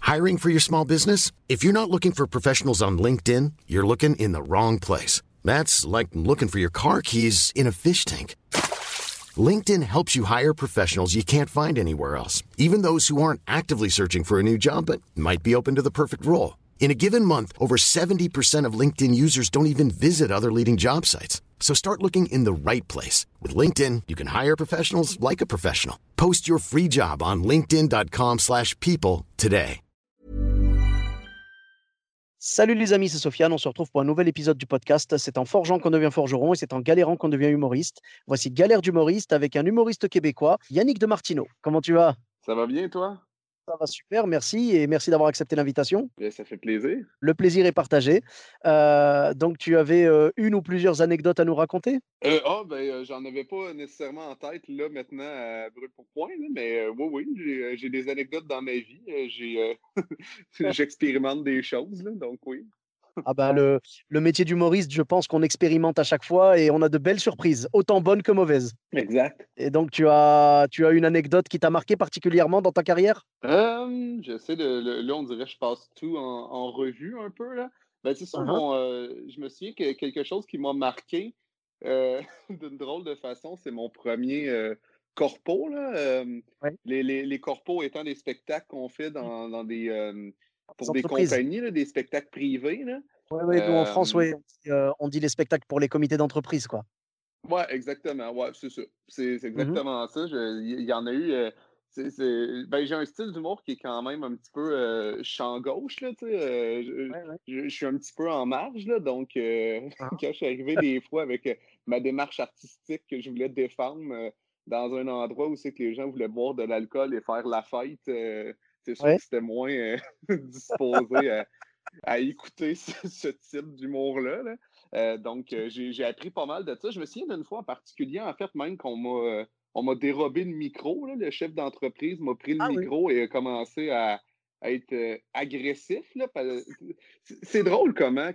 Hiring for your small business? If you're not looking for professionals on LinkedIn, you're looking in the wrong place. That's like looking for your car keys in a fish tank. LinkedIn helps you hire professionals you can't find anywhere else, even those who aren't actively searching for a new job but might be open to the perfect role. In a given month, over 70% of LinkedIn users don't even visit other leading job sites. So start looking in the right place. With LinkedIn, you can hire professionals like a professional. Post your free job on linkedin.com/people today. Salut les amis, c'est Sofiane, on se retrouve pour un nouvel épisode du podcast. C'est en forgeant qu'on devient forgeron et c'est en galérant qu'on devient humoriste. Voici Galère d'humoriste avec un humoriste québécois, Yannick de Martineau. Comment tu vas? Ça va bien, toi? Ça va super, merci et merci d'avoir accepté l'invitation. Bien, ça fait plaisir. Le plaisir est partagé. Donc tu avais une ou plusieurs anecdotes à nous raconter? J'en avais pas nécessairement en tête là maintenant à brûle pour point, là, mais oui, j'ai des anecdotes dans ma vie. J'expérimente des choses, là, donc oui. Ah ben le métier d'humoriste, je pense qu'on expérimente à chaque fois et on a de belles surprises, autant bonnes que mauvaises. Exact. Et donc tu as une anecdote qui t'a marqué particulièrement dans ta carrière? J'essaie là, on dirait que je passe tout en revue un peu, là. Ben, c'est sûr, Uhum. je me souviens que quelque chose qui m'a marqué d'une drôle de façon, c'est mon premier corpo, là. Ouais. Les corpos étant des spectacles qu'on fait dans des Les pour des entreprises. compagnies, là, des spectacles privés, là. Ouais, ouais, nous en France, Euh, ouais, on dit les spectacles pour les comités d'entreprise, quoi. Ouais, exactement. Ouais, c'est ça. C'est Mhm. exactement ça. Il y en a eu. Ben, j'ai un style d'humour qui est quand même un petit peu champ gauche, là, tu sais. Ouais, ouais. Je suis un petit peu en marge, là. Donc, Uhum. quand je suis arrivé des fois avec ma démarche artistique que je voulais défendre dans un endroit où c'est que les gens voulaient boire de l'alcool et faire la fête, c'est sûr Ouais. que c'était moins disposé à écouter ce type d'humour-là. Là. Donc, j'ai appris pas mal de ça. Je me souviens d'une fois en particulier, en fait, même on m'a dérobé le micro. Là. Le chef d'entreprise m'a pris le Ah oui. micro et a commencé à être agressif. Là. C'est drôle comment,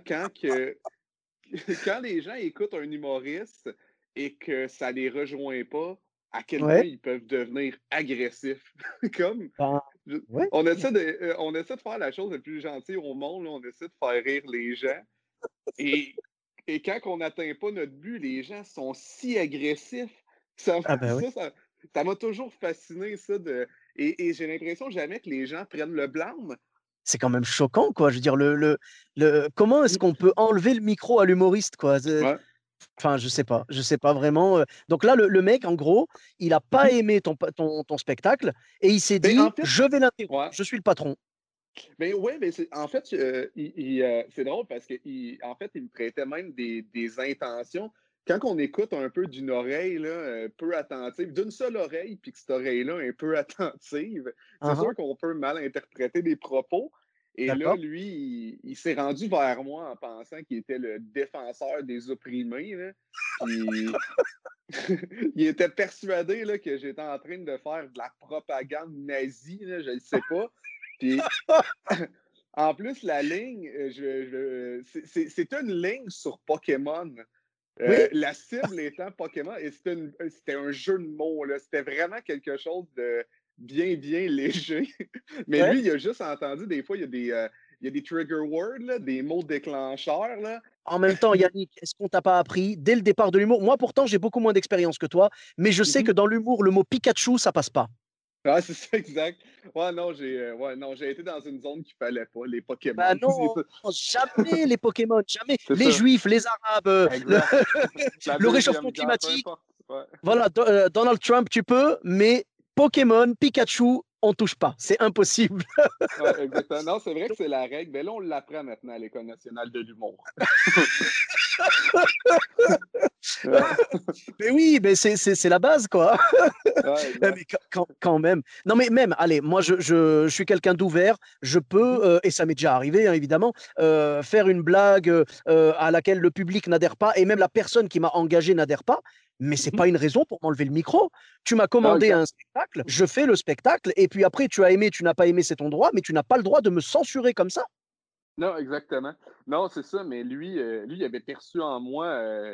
quand les gens écoutent un humoriste et que ça les rejoint pas, à quel point Ouais. ils peuvent devenir agressifs. Comme Ben, je- ouais. on essaie de faire la chose la plus gentille au monde, là. On essaie de faire rire les gens. Et, et quand on n'atteint pas notre but, les gens sont si agressifs. Ça, Ah ben oui. ça, ça, ça m'a toujours fasciné, ça. Et j'ai l'impression jamais que les gens prennent le blâme. C'est quand même choquant, quoi. Je veux dire, comment est-ce qu'on peut enlever le micro à l'humoriste, quoi? Ouais. Enfin, je sais pas vraiment. Donc là, le mec, en gros, il a pas Mhm. aimé ton spectacle et il s'est Ben, en dit, fait, je vais l'interrompre, ouais. je suis le patron. Ben ouais, ben en fait, c'est drôle parce que en fait, il me prêtait même des intentions. Quand on écoute un peu d'une oreille là, peu attentive, d'une seule oreille, puis que cette oreille-là est un peu attentive, c'est Uhum. sûr qu'on peut mal interpréter des propos. Et là, D'accord. lui, il s'est rendu vers moi en pensant qu'il était le défenseur des opprimés. Là. Puis il était persuadé là, que j'étais en train de faire de la propagande nazie, là, je ne sais pas. Puis en plus, la ligne, c'est une ligne sur Pokémon. Oui. La cible étant Pokémon, et c'était un jeu de mots. Là. C'était vraiment quelque chose de bien léger. Mais Ouais. lui, il a juste entendu, des fois, il y a des trigger words, là, des mots déclencheurs. Là. En même temps, Yannick, est-ce qu'on t'a pas appris dès le départ de l'humour? Moi, pourtant, j'ai beaucoup moins d'expérience que toi, mais je sais que Mhm. dans l'humour, le mot Pikachu, ça passe pas. Ah, c'est ça, exact. Ouais, non, j'ai été dans une zone qu'il fallait pas, les Bah Pokémon. C'est non, ça. jamais les Pokémon, jamais. C'est Les ça. Juifs, les Arabes, Exact. La le réchauffement Deuxième Guerre, peu climatique. importe. Ouais. Voilà, Donald Trump, tu peux, mais Pokémon, Pikachu, on touche pas. C'est impossible. Ouais, exactement. Non, c'est vrai que c'est la règle. Mais là, on l'apprend maintenant à l'École nationale de l'humour. Ouais, Mais oui, mais c'est la base, quoi. ouais, Mais exact. quand même. Non, mais même, allez, moi, je suis quelqu'un d'ouvert. Je peux, Mhm, et ça m'est déjà arrivé, hein, évidemment, faire une blague à laquelle le public n'adhère pas, et même la personne qui m'a engagé n'adhère pas. Mais c'est mhm. pas une raison pour m'enlever le micro. Tu m'as Non, commandé un exact. spectacle, je fais le spectacle, et puis après, tu as aimé, tu n'as pas aimé, c'est ton droit, mais tu n'as pas le droit de me censurer comme ça. Non, exactement. Non, c'est ça, mais lui, il avait perçu en moi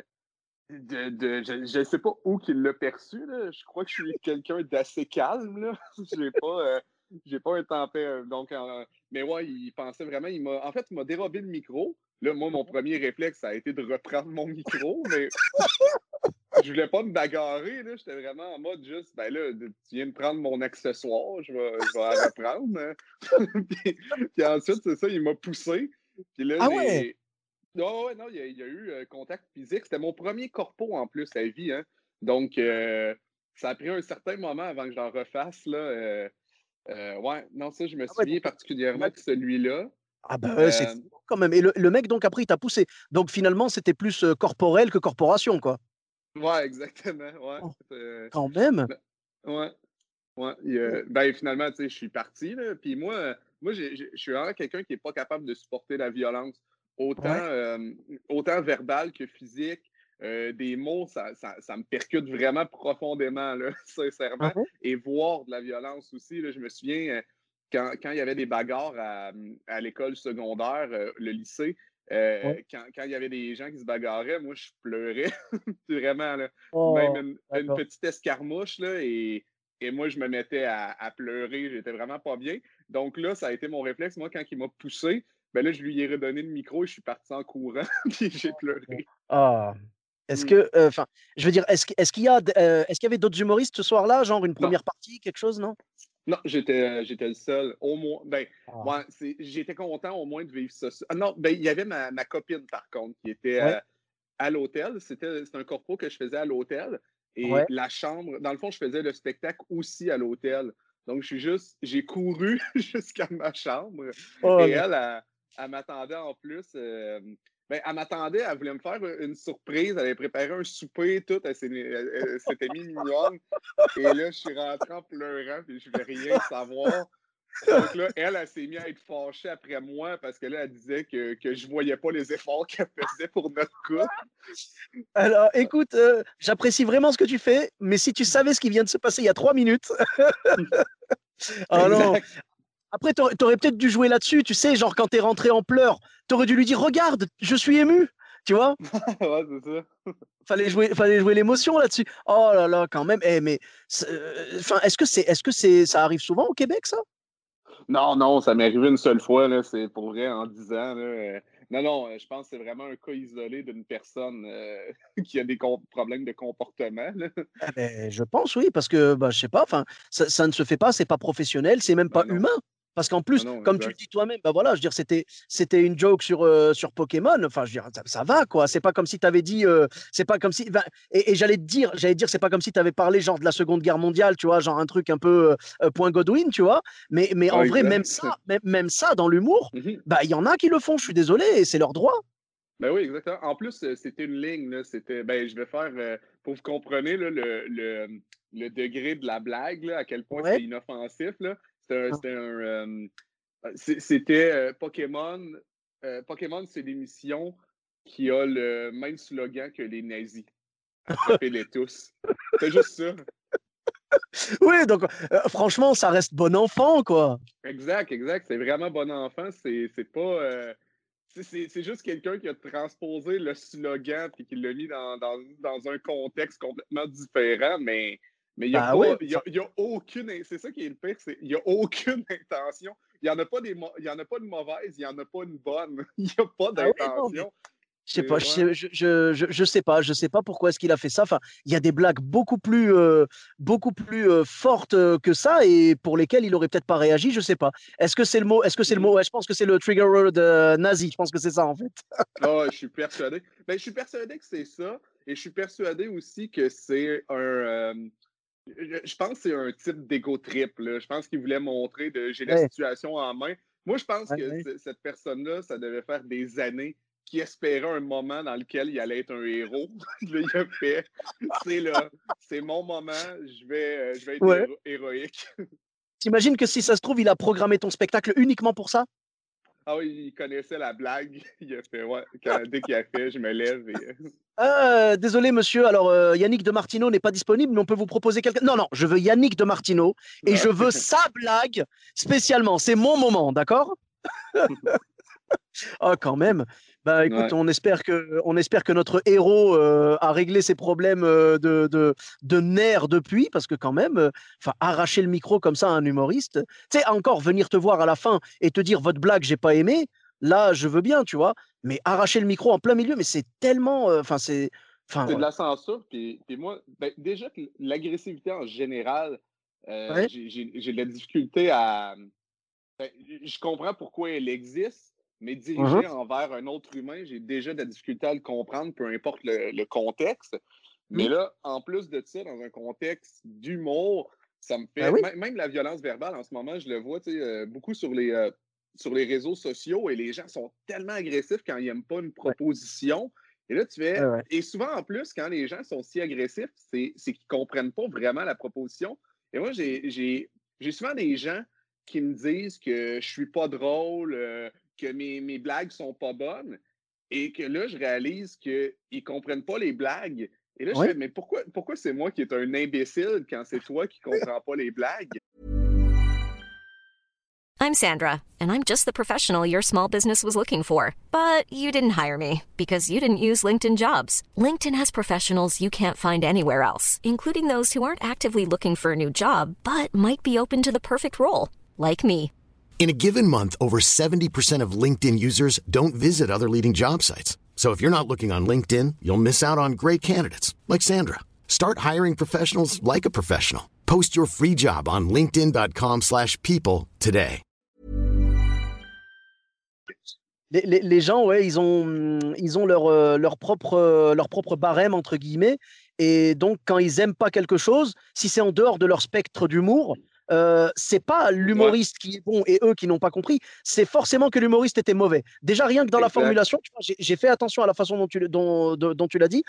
je sais pas où qu'il l'a perçu, là. Je crois que je suis quelqu'un d'assez calme, là. J'ai pas. J'ai pas un tempère. Donc, mais ouais, il pensait vraiment. En fait, il m'a dérobé le micro. Là, moi, mon premier réflexe, ça a été de reprendre mon micro, mais je voulais pas me bagarrer. Là. J'étais vraiment en mode juste, ben là, tu viens de prendre mon accessoire, je vais la reprendre. Hein. puis ensuite, c'est ça, il m'a poussé. Puis là, Ah ouais? non, ouais, non, il y a eu contact physique. C'était mon premier corpo en plus à vie. Hein. Donc, ça a pris un certain moment avant que j'en refasse. Là, ouais, non, ça, je me Ah ouais, souviens donc, particulièrement de celui-là. ah ben ouais, c'est Euh, fou quand même. Et le mec, donc, après, il t'a poussé. Donc, finalement, c'était plus corporel que corporation, quoi. ouais, exactement. Ouais. Oh, quand même. Ben, ouais. Ouais, ben finalement, tu sais, je suis parti, là. Puis moi je suis vraiment quelqu'un qui n'est pas capable de supporter la violence, autant, Ouais. autant verbale que physique. Des mots, ça me percute vraiment profondément, là, Ah sincèrement. ouais? Et voir de la violence aussi, là, je me souviens, quand il y avait des bagarres à l'école secondaire, le lycée, Ouais. quand il y avait des gens qui se bagarraient, moi, je pleurais, vraiment, là. Même Oh, une d'accord. petite escarmouche, là, et moi, je me mettais à pleurer. J'étais vraiment pas bien. Donc là, ça a été mon réflexe. Moi, quand il m'a poussé, ben là, je lui ai redonné le micro et je suis parti en courant. Puis j'ai pleuré. Ah. Est-ce Mm. que, enfin, je veux dire, est-ce qu'il y avait d'autres humoristes ce soir-là, genre une Non, première partie, quelque chose, non? non, j'étais le seul. Au moins, ben, Ah. ouais, j'étais content au moins de vivre ça. Ah non, ben, il y avait ma copine, par contre, qui était Ouais, à l'hôtel. C'était un corpo que je faisais à l'hôtel. Et ouais. la chambre, dans le fond, je faisais le spectacle aussi à l'hôtel. Donc, j'ai couru jusqu'à ma chambre. Oh Et là. elle m'attendait en plus. Ben, elle m'attendait, elle voulait me faire une surprise. Elle avait préparé un souper, tout. Elle s'était mise mignonne. Et là, je suis rentré en pleurant, puis je voulais rien savoir. Donc là, elle s'est mise à être fâchée après moi parce que là, elle disait que je voyais pas les efforts qu'elle faisait pour notre couple. Alors, écoute, j'apprécie vraiment ce que tu fais, mais si tu savais ce qui vient de se passer il y a 3 minutes, ah non. Exact. Après, t'aurais peut-être dû jouer là-dessus, tu sais, genre quand t'es rentré en pleurs, t'aurais dû lui dire, regarde, je suis ému, tu vois? Ouais, c'est ça. Fallait jouer l'émotion là-dessus. Oh là là, quand même. Eh, mais, enfin, ça arrive souvent au Québec, ça? Non, non, ça m'est arrivé une seule fois, là, c'est pour vrai, en 10 ans. Là, non, non, je pense que c'est vraiment un cas isolé d'une personne qui a des problèmes de comportement. Là. Eh ben, je pense, oui, parce que, bah, je sais pas, enfin, ça ne se fait pas, c'est pas professionnel, c'est même pas Ben non, humain. Parce qu'en ben plus, non, comme tu le exact. dis toi-même, bah voilà, je veux dire, c'était une joke sur Pokémon. Enfin, je veux dire, ça va, quoi. C'est pas comme si tu avais dit, c'est pas comme si, ben, et j'allais dire, c'est pas comme si tu avais parlé genre de la Seconde Guerre mondiale, tu vois, genre un truc un peu point Godwin, tu vois. Mais en Ah, vrai, même exact. ça, même ça, dans l'humour, Mhm. bah, il y en a qui le font. Je suis désolé, et c'est leur droit. Ben oui, exactement. En plus, c'était une ligne, là. Ben, je vais faire, pour vous compreniez, là, le degré de la blague, là, à quel point Ouais. c'était inoffensif, là. C'était Pokémon. Pokémon, c'est l'émission qui a le même slogan que les nazis. Attrapez-les tous. C'est juste ça. Oui, donc franchement, ça reste bon enfant, quoi. Exact, exact. C'est vraiment bon enfant. C'est pas. C'est juste quelqu'un qui a transposé le slogan et qui l'a mis dans un contexte complètement différent, mais il n'y a Bah ouais. pas. Il y a aucune. C'est ça qui est le pire, il n'y a aucune intention. Il n'y en a pas il y en a pas de mauvaise, il n'y en a pas une bonne. Il n'y a pas Ah oui, non, mais d'intention. je sais C'est pas, ouais. je sais pas pourquoi est-ce qu'il a fait ça. Enfin, il y a des blagues beaucoup plus fortes que ça et pour lesquelles il aurait peut-être pas réagi, je sais pas. Est-ce que c'est le Mhm. mot? Ouais, je pense que c'est le trigger word nazi. Je pense que c'est ça en fait. Ah, je suis persuadé. Ben, je suis persuadé que c'est ça. Et je suis persuadé aussi que c'est je pense que c'est un type d'ego trip. Là. Je pense qu'il voulait montrer de j'ai la Ouais, situation en main. Moi, je pense ouais, que ouais. cette personne-là, ça devait faire des années qu'il espérait un moment dans lequel il allait être un héros. Là, il a fait, c'est là, c'est mon moment, je vais être Ouais. héroïque. T'imagines que si ça se trouve, il a programmé ton spectacle uniquement pour ça? Ah oui, il connaissait la blague. Il a fait, ouais, dès qu'il a fait, je me lève et. Désolé, monsieur. Alors, Yannick de Martino n'est pas disponible, mais on peut vous proposer quelqu'un. Non, non, je veux Yannick de Martino et je veux sa blague spécialement. C'est mon moment, d'accord? Ah, quand même. Bah, écoute, Ouais. on espère que notre héros a réglé ses problèmes de nerfs depuis, parce que quand même, enfin, arracher le micro comme ça à un humoriste, tu sais, encore venir te voir à la fin et te dire votre blague, j'ai pas aimé, là, je veux bien, tu vois. Mais arracher le micro en plein milieu, mais c'est tellement, enfin, C'est de enfin, la censure, puis moi, ben, déjà que l'agressivité en général, ouais, j'ai de la difficulté à. Ben, je comprends pourquoi elle existe, mais mhm, dirigée envers un autre humain, j'ai déjà de la difficulté à le comprendre, peu importe le contexte. Mais mhm, là, en plus de ça, dans un contexte d'humour, ça me bah fait. oui, Même la violence verbale, en ce moment, je le vois tu sais, beaucoup sur les réseaux sociaux et les gens sont tellement agressifs quand ils n'aiment pas une ouais, proposition. Et là, tu ouais, fais. ouais. Et souvent, en plus, quand les gens sont si agressifs, c'est qu'ils ne comprennent pas vraiment la proposition. Et moi, j'ai souvent des gens qui me disent que je suis pas drôle, que mes blagues sont pas bonnes. Et que là, je réalise qu'ils ne comprennent pas les blagues. Et là, je Ouais. fais, mais pourquoi c'est moi qui est un imbécile quand c'est toi qui comprends pas les blagues? I'm Sandra, and I'm just the professional your small business was looking for. But you didn't hire me because you didn't use LinkedIn Jobs. LinkedIn has professionals you can't find anywhere else, including those who aren't actively looking for a new job, but might be open to the perfect role, like me. In a given month, over 70% of LinkedIn users don't visit other leading job sites. So if you're not looking on LinkedIn, you'll miss out on great candidates like Sandra. Start hiring professionals like a professional. Post your free job on linkedin.com/people today. Les gens, ouais, ils ont leur propre barème, entre guillemets. Et donc, quand ils aiment pas quelque chose, si c'est en dehors de leur spectre d'humour, c'est pas Ouais, l'humoriste qui est bon et eux qui n'ont pas compris, c'est forcément que l'humoriste était mauvais. Déjà, rien que dans la exact. formulation, tu vois, j'ai fait attention à la façon dont tu l'as dit.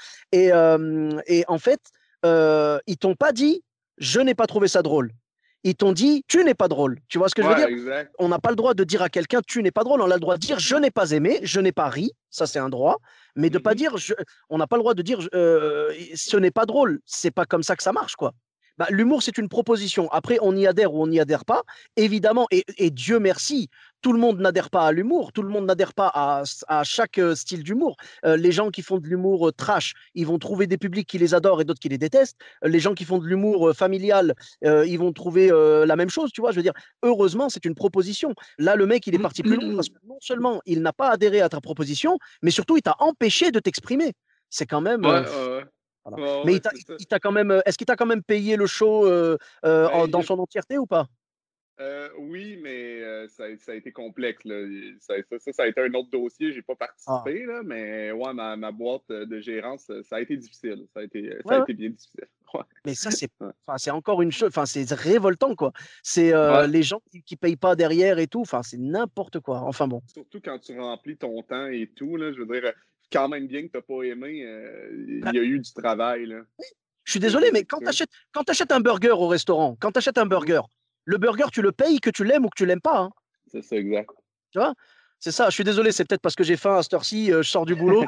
Et en fait, ils t'ont pas dit, je n'ai pas trouvé ça drôle. Ils t'ont dit, tu n'es pas drôle. Tu vois ce que je veux dire? Ouais, exact. On n'a pas le droit de dire à quelqu'un tu n'es pas drôle, on a le droit de dire je n'ai pas aimé, je n'ai pas ri, ça c'est un droit, mais de pas Mhm. dire on n'a pas le droit de dire ce n'est pas drôle, c'est pas comme ça que ça marche quoi. Bah, l'humour c'est une proposition. Après on y adhère ou on n'y adhère pas, évidemment et Dieu merci, tout le monde n'adhère pas à l'humour, tout le monde n'adhère pas à chaque style d'humour. Les gens qui font de l'humour trash, ils vont trouver des publics qui les adorent et d'autres qui les détestent. Les gens qui font de l'humour familial, ils vont trouver la même chose, tu vois. Je veux dire, heureusement, c'est une proposition. Là, le mec, il est parti plus loin parce que non seulement il n'a pas adhéré à ta proposition, mais surtout, il t'a empêché de t'exprimer. C'est quand même. Ouais, ouais, Voilà. ouais, Mais ouais, c'est ça. il t'a quand même. Est-ce qu'il t'a quand même payé le show Ben, dans son entièreté ou pas? oui, mais ça a été complexe. Là. Ça a été un autre dossier. J'ai pas Ah. participé, là, mais ouais, ma boîte de gérance, ça a été difficile. Ça Ouais, a ouais. été bien difficile. Ouais. Mais ça, c'est. Ouais. Enfin, c'est encore une chose. Enfin, c'est révoltant, quoi. C'est Ouais. les gens qui payent pas derrière et tout. Enfin, c'est n'importe quoi. Enfin bon. Surtout quand tu remplis ton temps et tout, là, je veux dire, quand même bien que tu n'as pas aimé, il Bah, y a eu du travail. Là. je suis désolé, mais Tu sais. quand t'achètes un burger au restaurant, quand tu achètes un Mhm. burger, le burger, tu le payes que tu l'aimes ou que tu l'aimes pas, hein, C'est ça, exact. tu vois? C'est ça. Je suis désolé, c'est peut-être parce que j'ai faim à cette heure-ci, je sors du boulot.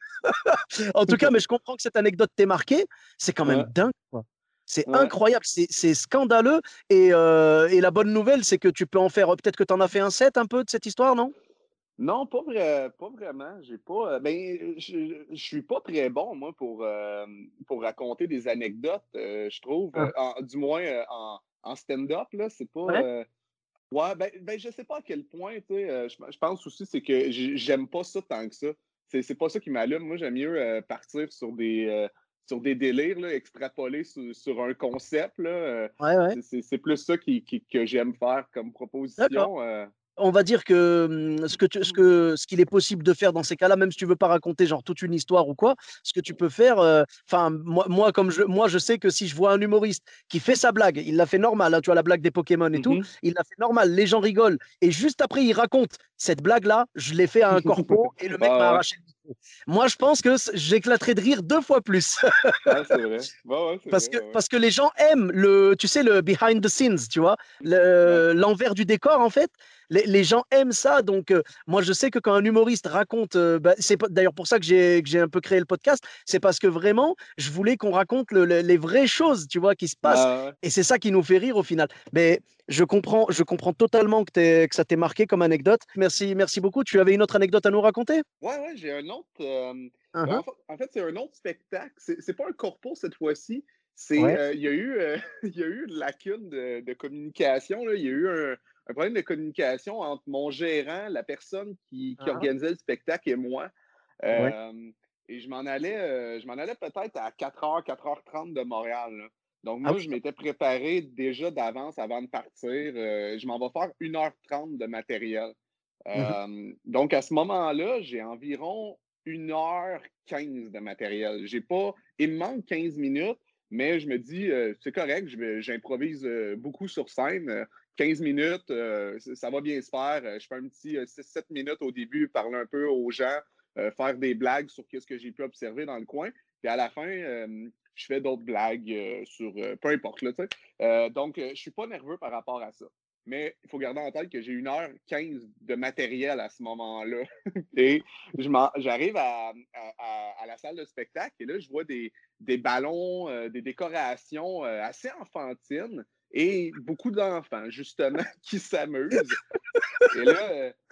En tout cas, mais je comprends que cette anecdote t'ait marqué. C'est quand même Ouais, dingue, quoi. C'est ouais. incroyable, c'est scandaleux. Et la bonne nouvelle, c'est que tu peux en faire. Peut-être que tu en as fait un set un peu de cette histoire, non? Non, pas vraiment. J'ai pas. Ben, je suis pas très bon, moi, pour raconter des anecdotes, je trouve. Ah, Du moins en stand-up, là, c'est pas. ouais? Ouais, ben, je sais pas à quel point, tu sais. Je pense aussi, c'est que j'aime pas ça tant que ça. C'est pas ça qui m'allume. Moi, j'aime mieux partir sur des délires, là, extrapoler sur un concept, là. Ouais, ouais. C'est plus ça que j'aime faire comme D'accord. proposition. On va dire que ce qu'il est possible de faire dans ces cas-là, même si tu veux pas raconter genre toute une histoire ou quoi, ce que tu peux faire, enfin moi comme moi je sais que si je vois un humoriste qui fait sa blague, il l'a fait normal, hein, tu vois la blague des Pokémon et tout, Mhm. il l'a fait normal, les gens rigolent et juste après il raconte cette blague-là, je l'ai fait à un corpo et le mec m'a Ah ouais. arraché le micro. Moi je pense que j'éclaterai de rire 2 fois plus. Ah, c'est vrai. Ouais, c'est Parce vrai, que, ouais. parce que les gens aiment tu sais, le behind the scenes, tu vois, Ouais. l'envers du décor, en fait. les gens aiment ça. Donc, moi, je sais que quand un humoriste raconte, c'est d'ailleurs pour ça que j'ai un peu créé le podcast, c'est parce que vraiment, je voulais qu'on raconte les vraies choses, tu vois, qui se passent. Ouais, ouais. Et c'est ça qui nous fait rire au final. Mais je comprends totalement que ça t'ait marqué comme anecdote. Merci beaucoup. Tu avais une autre anecdote à nous raconter? Ouais, ouais, j'ai un autre. Uh-huh. En fait, c'est un autre spectacle. C'est pas un corpo cette fois-ci. Ouais. Il y a eu, il y a eu une lacune de communication, là. Il y a eu un problème de communication entre mon gérant, la personne qui Uh-huh. organisait le spectacle et moi. Ouais. Et je m'en allais peut-être à 4h, 4h30 de Montréal, là. Donc, Ah moi, oui. je m'étais préparé déjà d'avance avant de partir. Je m'en vais faire 1h30 de matériel. Mhm. Donc, à ce moment-là, j'ai environ 1h15 de matériel. J'ai pas, il me manque 15 minutes, mais je me dis, c'est correct, j'improvise beaucoup sur scène. 15 minutes, ça va bien se faire. Je fais un petit 6-7 minutes au début, parler un peu aux gens, faire des blagues sur ce que j'ai pu observer dans le coin. Puis à la fin, je fais d'autres blagues sur peu importe, là, tu sais. Donc, je suis pas nerveux par rapport à ça. Mais il faut garder en tête que j'ai 1h15 de matériel à ce moment-là. Et j'arrive à la salle de spectacle et là, je vois des ballons, des décorations assez enfantines et beaucoup d'enfants, justement, qui s'amusent. Et là,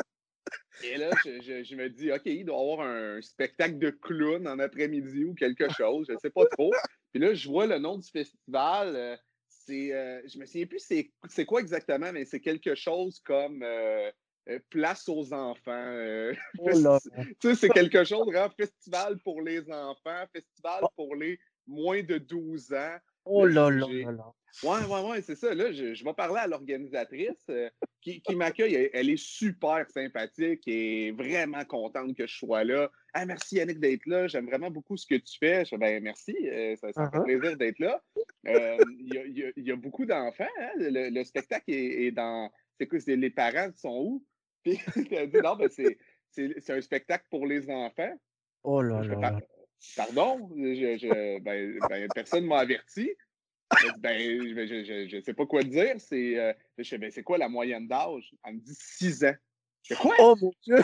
je me dis, OK, il doit y avoir un spectacle de clown en après-midi ou quelque chose, je ne sais pas trop. Puis là, je vois le nom du festival. Je me souviens plus c'est quoi exactement, mais c'est quelque chose comme Place aux enfants. Oh là là. Tu sais, c'est quelque chose, vraiment, festival pour les enfants, festival Oh, pour les moins de 12 ans. oh Là, là là là là. Ouais, ouais, ouais, c'est ça. Là, je vais parler à l'organisatrice qui m'accueille. Elle est super sympathique et vraiment contente que je sois là. Ah, merci Yannick d'être là. J'aime vraiment beaucoup ce que tu fais. Je fais, ben, merci. Ça me fait Uh-huh. plaisir d'être là. Il y a beaucoup d'enfants. Hein. Le spectacle est dans. C'est quoi? Les parents sont où? Puis elle dit non, ben, c'est un spectacle pour les enfants. Oh là Je fais, là là. pardon? Personne ne m'a averti. Elle dit, ben, je sais pas quoi te dire. Je sais, ben, c'est quoi la moyenne d'âge? Elle me dit 6 ans. Je fais quoi? Oh mon Dieu.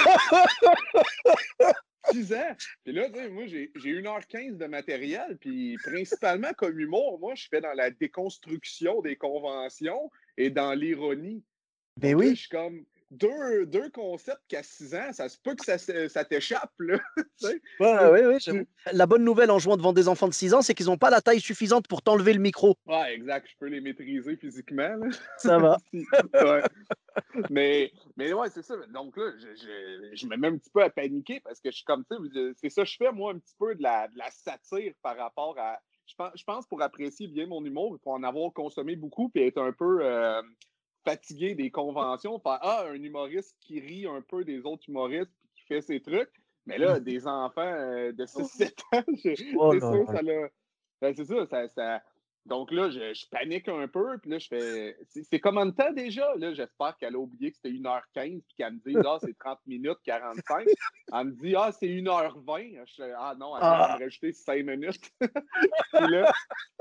6 ans? Puis là, tu sais, moi, j'ai 1h15 de matériel, puis principalement comme humour, moi, je fais dans la déconstruction des conventions et dans l'ironie. Ben Donc là, je oui. suis comme deux concepts qu'à 6 ans, ça se peut que ça t'échappe, là. Tu sais, Ouais, tu- ouais, ouais, j'avoue. tu- La bonne nouvelle en jouant devant des enfants de 6 ans, c'est qu'ils n'ont pas la taille suffisante pour t'enlever le micro. Ouais, exact, je peux les maîtriser physiquement, là. Ça va. Ouais. Mais ouais, c'est ça. Donc là, je me mets un petit peu à paniquer parce que je suis comme, tu sais, c'est ça, je fais moi un petit peu de la satire par rapport à. Je pense pour apprécier bien mon humour, pour en avoir consommé beaucoup, puis être un peu fatigué des conventions, faire un humoriste qui rit un peu des autres humoristes puis qui fait ses trucs. Mais là, des enfants de 6-7 ans, Oh c'est là sûr, là. ça l'a. Ben, c'est ça. Donc là, je panique un peu, puis là, je fais. C'est combien de temps déjà? Là, j'espère qu'elle a oublié que c'était 1h15, puis qu'elle me dise, c'est 30 minutes, 45. Elle me dit, c'est 1h20. Je fais, non, attends, elle va Ah, me rajouter 5 minutes. puis là,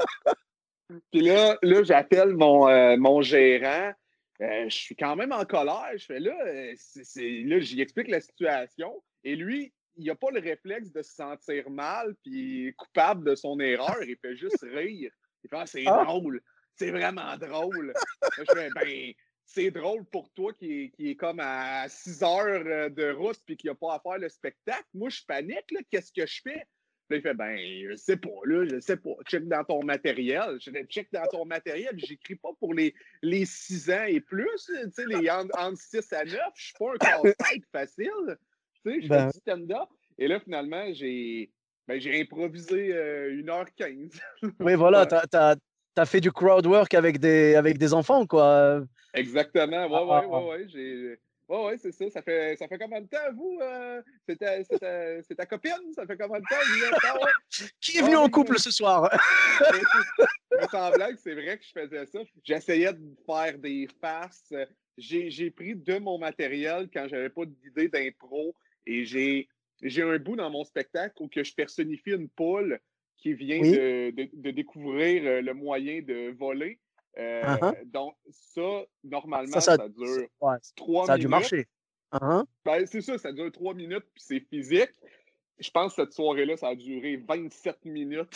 là j'appelle mon gérant. Je suis quand même en colère. Je fais là, là, j'y explique la situation. Et lui, il n'a pas le réflexe de se sentir mal puis coupable de son erreur. Il fait juste rire. Il fait c'est ah. drôle. C'est vraiment drôle. Là, je fais ben, c'est drôle pour toi qui est comme à 6 heures de route puis qui n'a pas à faire le spectacle. Moi, je panique. Là. Qu'est-ce que je fais? Là, il fait, ben, je sais pas, là, je sais pas. Check dans ton matériel. Je fais, check dans ton matériel. J'écris pas pour les 6 ans et plus. Tu sais, les entre 6 à 9. Je suis pas un casse-tête facile. Tu sais, je fais du Ben, stand-up. Et là, finalement, j'ai improvisé 1h15. oui, voilà, Ouais. t'as fait du crowd work avec des enfants, quoi. Exactement. Ouais, ouais, Ah. ouais, ouais. Ouais, ouais, c'est ça. Ça fait combien de temps, vous? C'est ta copine? Ça fait combien de temps? Vous êtes... Ah, ouais. Qui est venu Ah, en oui, couple ce soir? mais sans blague, c'est vrai que je faisais ça. J'essayais de faire des farces. J'ai pris de mon matériel quand j'avais pas d'idée d'impro et j'ai un bout dans mon spectacle où que je personnifie une poule qui vient Oui. de découvrir le moyen de voler. Donc, ça, normalement, ça dure 3 minutes. Ça a dû marcher. Ben, c'est ça dure 3 minutes, puis c'est physique. Je pense que cette soirée-là, ça a duré 27 minutes.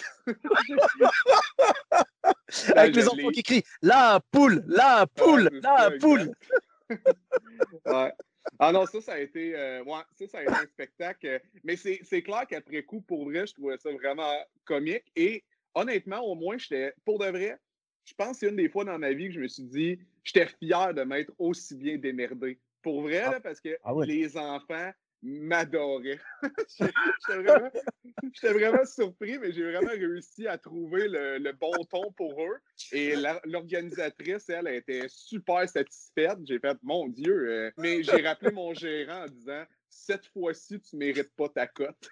Avec les enfants qui crient « La poule! La poule! La poule! » Ouais. Ah non, ça a été un spectacle. Mais c'est clair qu'après coup, pour vrai, je trouvais ça vraiment comique. Et honnêtement, au moins, pour de vrai, je pense que c'est une des fois dans ma vie que je me suis dit, j'étais fier de m'être aussi bien démerdé. Pour vrai, là, parce que les enfants m'adoraient. J'étais vraiment surpris, mais j'ai vraiment réussi à trouver le bon ton pour eux. Et l'organisatrice, elle était super satisfaite. J'ai fait, mon Dieu, mais j'ai rappelé mon gérant en disant, cette fois-ci, tu ne mérites pas ta cote.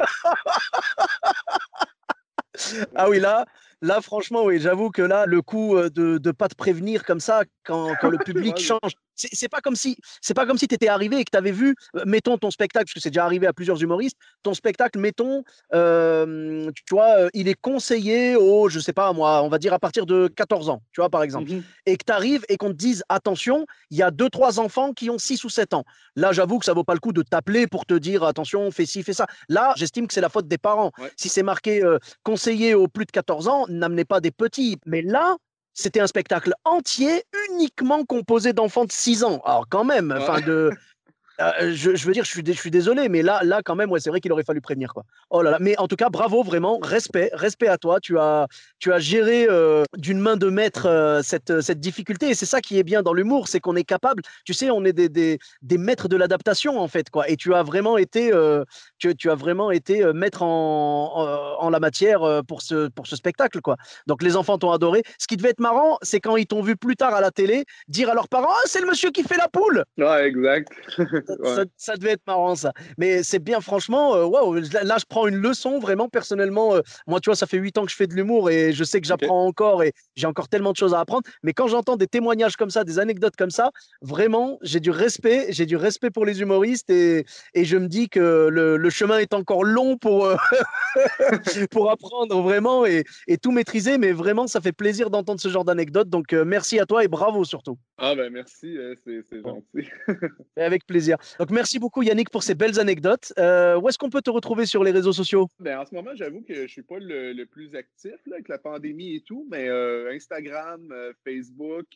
Ah oui, là, franchement, oui, j'avoue que là, le coup de ne pas te prévenir comme ça quand le public change, c'est pas comme si tu étais arrivé et que tu avais vu, mettons ton spectacle, parce que c'est déjà arrivé à plusieurs humoristes, ton spectacle, mettons, tu vois, il est conseillé je sais pas moi, on va dire à partir de 14 ans, tu vois, par exemple, et que tu arrives et qu'on te dise, attention, il y a 2-3 enfants qui ont 6 ou 7 ans. Là, j'avoue que ça vaut pas le coup de t'appeler pour te dire, attention, fais ci, fais ça. Là, j'estime que c'est la faute des parents. Ouais. Si c'est marqué conseillé aux plus de 14 ans, n'amenez pas des petits. Mais là, c'était un spectacle entier, uniquement composé d'enfants de 6 ans. Alors quand même, enfin je veux dire, je suis désolé, mais là quand même, ouais, c'est vrai qu'il aurait fallu prévenir, quoi. Oh là là, mais en tout cas, bravo, vraiment, respect à toi. Tu as géré d'une main de maître cette difficulté, et c'est ça qui est bien dans l'humour, c'est qu'on est capable. Tu sais, on est des maîtres de l'adaptation, en fait, quoi. Et tu as vraiment été maître en la matière pour ce spectacle, quoi. Donc les enfants t'ont adoré. Ce qui devait être marrant, c'est quand ils t'ont vu plus tard à la télé dire à leurs parents, ah, c'est le monsieur qui fait la poule. Ouais, exact. Ça devait être marrant, ça. Mais c'est bien, franchement, waouh, là, je prends une leçon, vraiment, personnellement. Moi, tu vois, ça fait 8 ans que je fais de l'humour et je sais que j'apprends encore et j'ai encore tellement de choses à apprendre. Mais quand j'entends des témoignages comme ça, des anecdotes comme ça, vraiment, j'ai du respect pour les humoristes et je me dis que le chemin est encore long pour apprendre vraiment et tout maîtriser. Mais vraiment, ça fait plaisir d'entendre ce genre d'anecdotes. Donc, merci à toi et bravo surtout. Ah ben merci, c'est gentil. Avec plaisir. Donc, merci beaucoup Yannick pour ces belles anecdotes. Où est-ce qu'on peut te retrouver sur les réseaux sociaux? Ben, en ce moment, j'avoue que je ne suis pas le plus actif là, avec la pandémie et tout, mais Instagram, Facebook,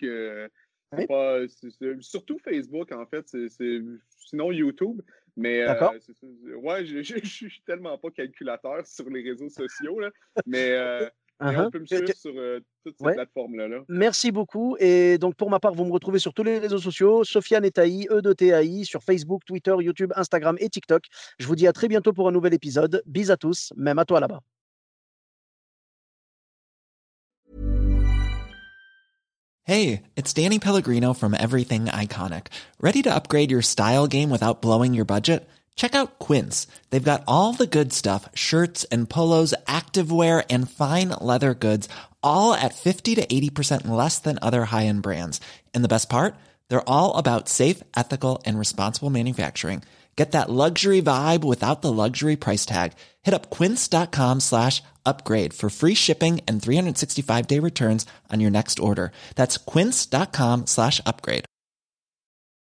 surtout Facebook en fait, sinon YouTube. Mais ouais, je suis tellement pas calculateur sur les réseaux sociaux, là, mais on peut me suivre sur toutes ces plateformes-là. Merci beaucoup. Et donc, pour ma part, vous me retrouvez sur tous les réseaux sociaux, Sofiane Etaï, E2TAI, sur Facebook, Twitter, YouTube, Instagram et TikTok. Je vous dis à très bientôt pour un nouvel épisode. Bis à tous, même à toi là-bas. Hey, it's Danny Pellegrino from Everything Iconic. Ready to upgrade your style game without blowing your budget? Check out Quince. They've got all the good stuff, shirts and polos, activewear, and fine leather goods, all at 50 to 80% less than other high-end brands. And the best part? They're all about safe, ethical, and responsible manufacturing. Get that luxury vibe without the luxury price tag. Hit up quince.com/upgrade for free shipping and 365-day returns on your next order. That's quince.com/upgrade.